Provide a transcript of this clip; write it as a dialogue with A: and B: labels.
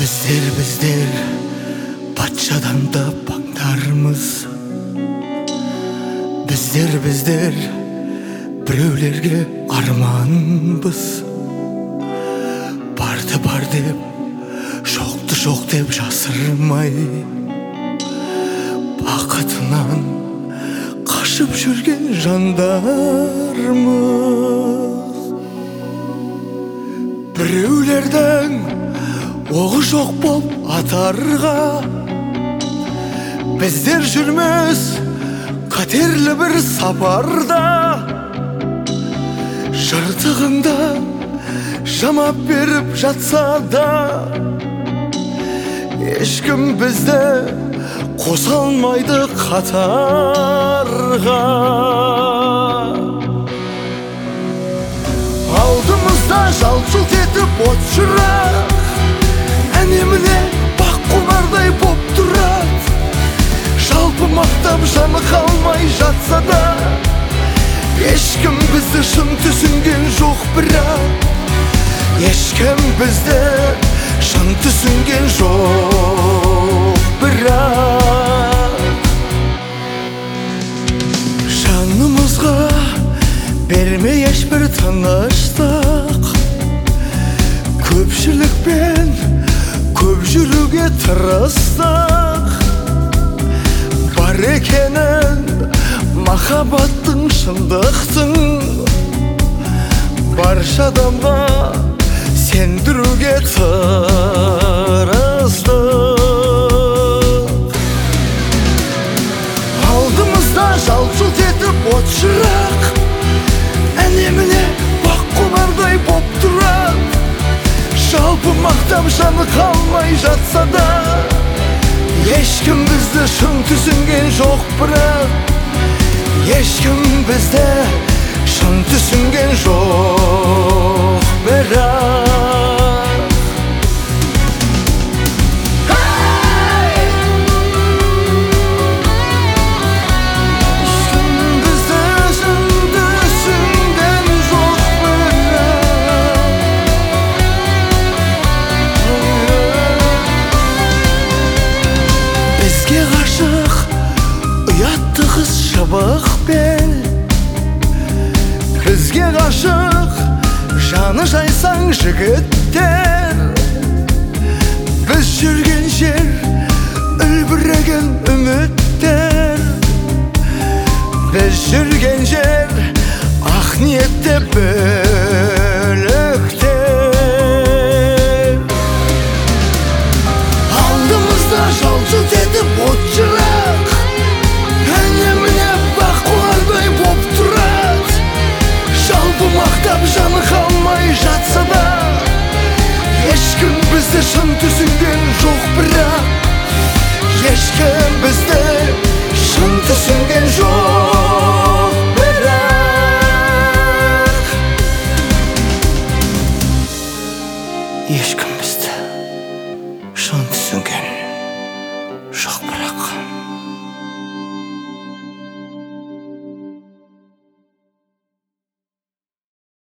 A: Bizler патшадан да паңдармыз. Bizler біреулерге арманбыз. Барды бар деп, жоқты жоқ деп жасырмай, бақытынан қашып жүрген жандармыз. Біреулердің оғы жоқ боп атарға, біздер жүрміз қатерлі бір сапарда. Жыртығында жамап беріп жатса да, ешкім бізді қоса алмайды қатарға. Алдымызда жалт-жұлт етіп от шырақ, әне-міне бақ қонардай боп тұрады. Жалпы мақтап жаны қалмай жатса да, ешкім бізді шын түсінген жоқ бірақ. Ешкім бізді шын түсінген жоқ бірақ. Жанымызға бермей ешбір тыныштық, көпшілікпен көп жүруге тырыстық. Бар екенін махаббаттың, шындықтың, барша адамға сендіруге тырыстық. Алдымызда жалт-жұлт етіп от шырақ, әне-міне бақ қонардай боп тұрады. Жалпы мақтап жаны қалмай жатса да, ешкім бізді шын түсінген жоқ бірақ. Ешкім бізді шын түсінген жоқ бірақ. Бізге ғашық ұятты қыз шыбық бел, бізге ғашық жаны жайсаң жігіттер. Біз жүрген жер үлбіреген үміттер, біз жүрген жер ақ ниетте бөліктер. Алдымызда жалт-жұлт етіп от шырақ, әне-міне бақ қонардай боп тұрады. Жалпы мақтап жаны қалмай жатса да, ешкім бізді шын түсінген жоқ бірақ. Ешкім бізді